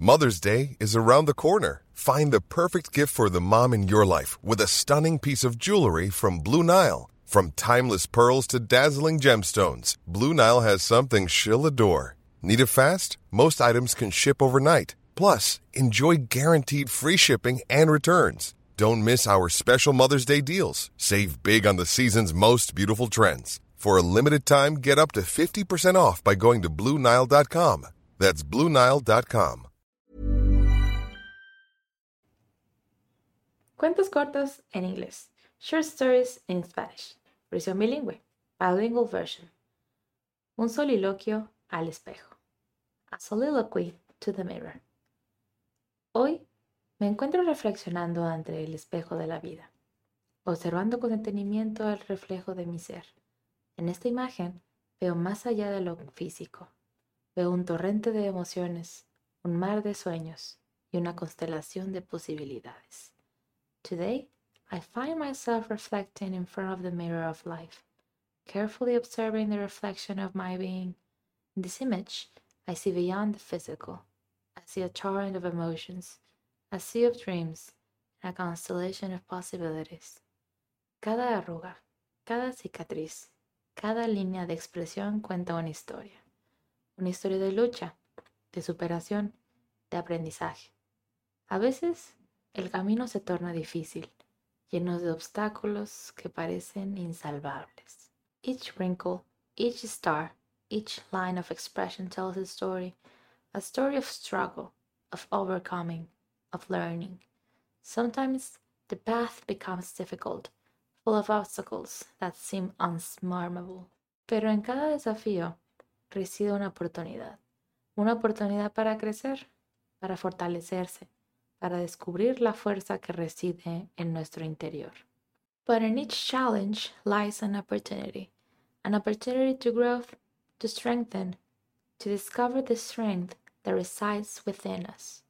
Mother's Day is around the corner. Find the perfect gift for the mom in your life with a stunning piece of jewelry from Blue Nile. From timeless pearls to dazzling gemstones, Blue Nile has something she'll adore. Need it fast? Most items can ship overnight. Plus, enjoy guaranteed free shipping and returns. Don't miss our special Mother's Day deals. Save big on the season's most beautiful trends. For a limited time, get up to 50% off by going to BlueNile.com. That's BlueNile.com. Cuentos cortos en inglés. Short stories in Spanish. Versión bilingüe. Bilingual version. Un soliloquio al espejo. A soliloquy to the mirror. Hoy me encuentro reflexionando ante el espejo de la vida, observando con detenimiento el reflejo de mi ser. En esta imagen veo más allá de lo físico. Veo un torrente de emociones, un mar de sueños y una constelación de posibilidades. Today, I find myself reflecting in front of the mirror of life, carefully observing the reflection of my being. In this image, I see beyond the physical. I see a torrent of emotions, a sea of dreams, and a constellation of possibilities. Cada arruga, cada cicatriz, cada línea de expresión cuenta una historia. Una historia de lucha, de superación, de aprendizaje. A veces, el camino se torna difícil, lleno de obstáculos que parecen insalvables. Each wrinkle, each star, each line of expression tells a story of struggle, of overcoming, of learning. Sometimes the path becomes difficult, full of obstacles that seem unsmartable. Pero en cada desafío reside una oportunidad para crecer, para fortalecerse, para descubrir la fuerza que reside en nuestro interior. But in each challenge lies an opportunity to grow, to strengthen, to discover the strength that resides within us.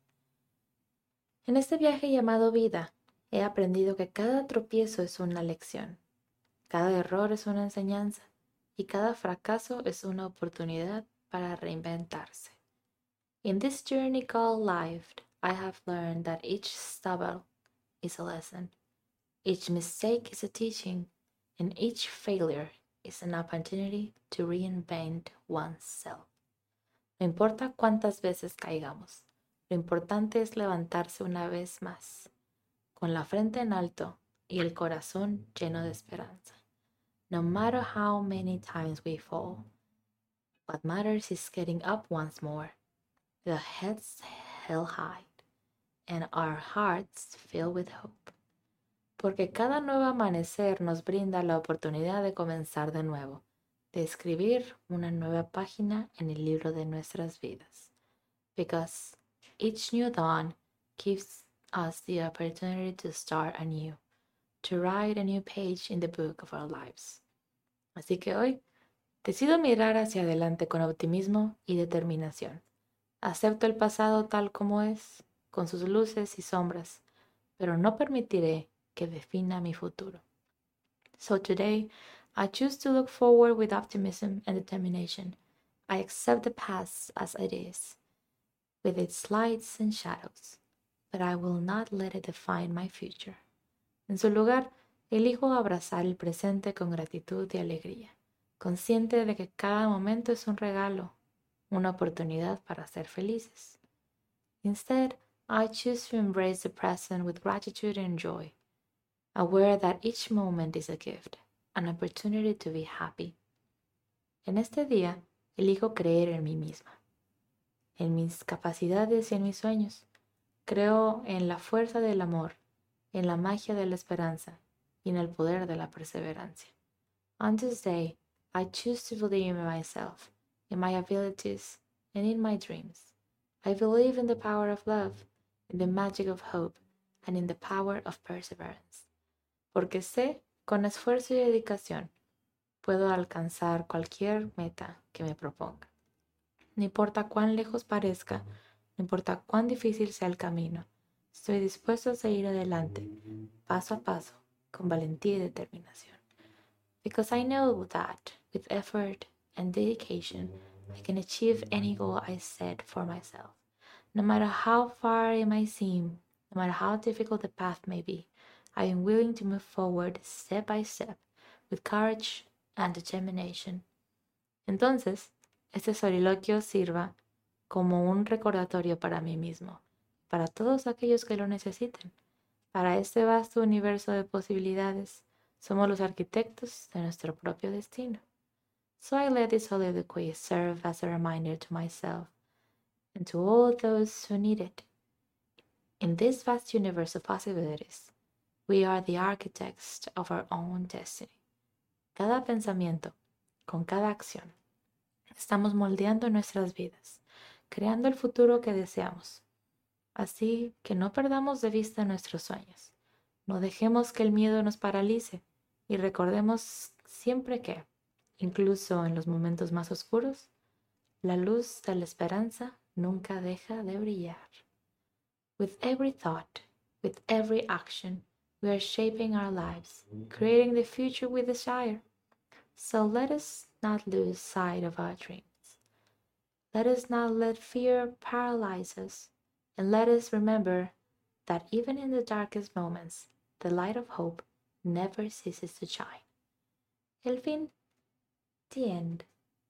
En este viaje llamado vida, he aprendido que cada tropiezo es una lección, cada error es una enseñanza y cada fracaso es una oportunidad para reinventarse. In this journey called life, I have learned that each stumble is a lesson, each mistake is a teaching, and each failure is an opportunity to reinvent oneself. No importa cuántas veces caigamos, lo importante es levantarse una vez más, con la frente en alto y el corazón lleno de esperanza. No matter how many times we fall, what matters is getting up once more, with our heads held high and our hearts filled with hope. Porque cada nuevo amanecer nos brinda la oportunidad de comenzar de nuevo, de escribir una nueva página en el libro de nuestras vidas. Because each new dawn gives us the opportunity to start anew, to write a new page in the book of our lives. Así que hoy decido mirar hacia adelante con optimismo y determinación. Acepto el pasado tal como es, con sus luces y sombras, pero no permitiré que defina mi futuro. So today, I choose to look forward with optimism and determination. I accept the past as it is, with its lights and shadows, but I will not let it define my future. En su lugar, elijo abrazar el presente con gratitud y alegría, consciente de que cada momento es un regalo, una oportunidad para ser felices. Instead, I choose to embrace the present with gratitude and joy, aware that each moment is a gift, an opportunity to be happy. En este día, elijo creer en mí misma, en mis capacidades y en mis sueños. Creo en la fuerza del amor, en la magia de la esperanza y en el poder de la perseverancia. On this day, I choose to believe in myself, in my abilities, and in my dreams. I believe in the power of love, in the magic of hope, and in the power of perseverance. Porque sé, con esfuerzo y dedicación, puedo alcanzar cualquier meta que me proponga. No importa cuán lejos parezca, no importa cuán difícil sea el camino, estoy dispuesto a seguir adelante, paso a paso, con valentía y determinación. Because I know that, with effort and dedication, I can achieve any goal I set for myself. No matter how far it might seem, no matter how difficult the path may be, I am willing to move forward step by step with courage and determination. Entonces, este soliloquio sirva como un recordatorio para mí mismo, para todos aquellos que lo necesiten. Para este vasto universo de posibilidades, somos los arquitectos de nuestro propio destino. So I let this soliloquy serve as a reminder to myself and to all those who need it. In this vast universe of possibilities, we are the architects of our own destiny. Cada pensamiento, con cada acción, estamos moldeando nuestras vidas, creando el futuro que deseamos. Así que no perdamos de vista nuestros sueños. No dejemos que el miedo nos paralice y recordemos siempre que, incluso en los momentos más oscuros, la luz de la esperanza nunca deja de brillar. With every thought, with every action, we are shaping our lives, creating the future we desire. So let us not lose sight of our dreams. Let us not let fear paralyze us, and let us remember that even in the darkest moments, the light of hope never ceases to shine. El fin. The end.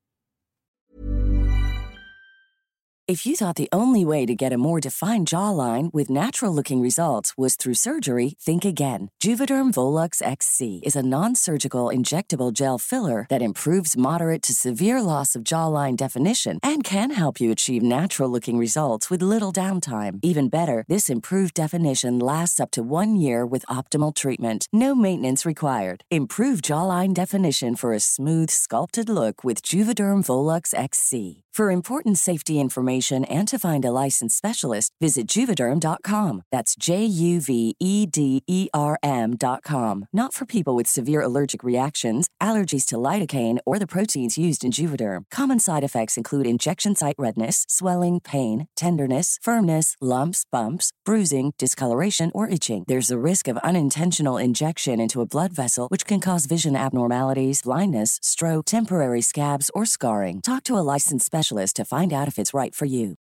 If you thought the only way to get a more defined jawline with natural-looking results was through surgery, think again. Juvederm Volux XC is a non-surgical injectable gel filler that improves moderate to severe loss of jawline definition and can help you achieve natural-looking results with little downtime. Even better, this improved definition lasts up to 1 year with optimal treatment. No maintenance required. Improve jawline definition for a smooth, sculpted look with Juvederm Volux XC. For important safety information and to find a licensed specialist, visit Juvederm.com. That's JUVEDERM.com. Not for people with severe allergic reactions, allergies to lidocaine, or the proteins used in Juvederm. Common side effects include injection site redness, swelling, pain, tenderness, firmness, lumps, bumps, bruising, discoloration, or itching. There's a risk of unintentional injection into a blood vessel, which can cause vision abnormalities, blindness, stroke, temporary scabs, or scarring. Talk to a licensed specialist to find out if it's right for you.